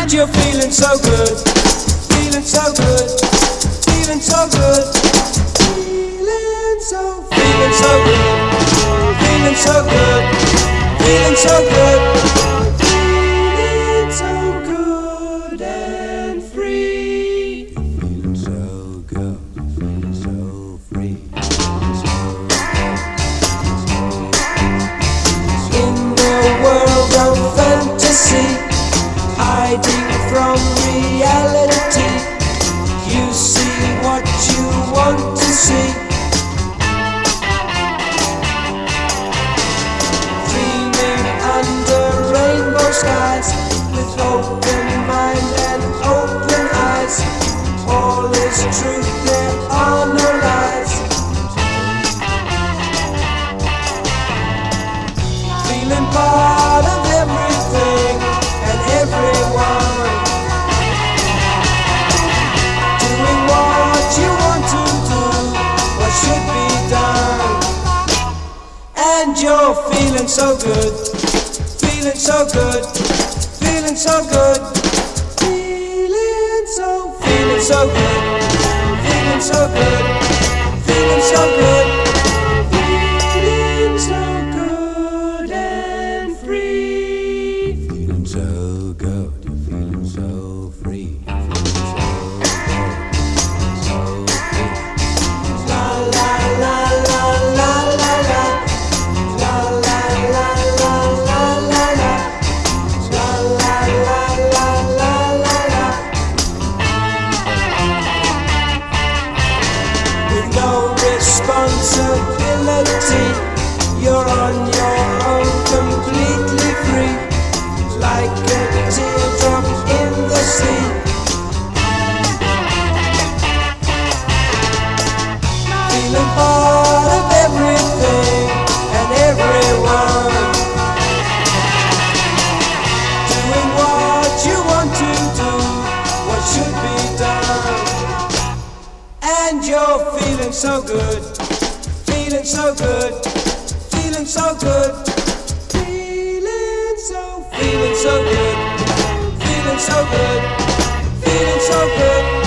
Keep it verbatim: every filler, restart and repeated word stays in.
you're feeling so good, feeling so good, feeling so good, feeling so, feeling so good, feeling so good, feeling so good, feeling so good and free. Feeling so good, feeling so free. In the world of fantasy, hiding from reality, you see what you want to see. Dreaming under rainbow skies, with open mind and open eyes. All is truth, there are no lies. Feeling part of everything and everyone, doing what you want to do, what should be done. And you're feeling so good, feeling so good, feeling so good, feeling so, feeling so good, feeling so good, feeling so good, feeling so good and free. Feeling so good, you're feeling so free. Feeling so good, so free. La la la la la la la. La la la la la la la. La la la la la la la. With no responsibility, you're on your own, completely free, like a teardrop in the sea. Feeling part of everything and everyone, doing what you want to do, what should be done. And you're feeling so good, feeling so good, feeling so good, feeling so, feeling so good, feeling so good, feeling so good.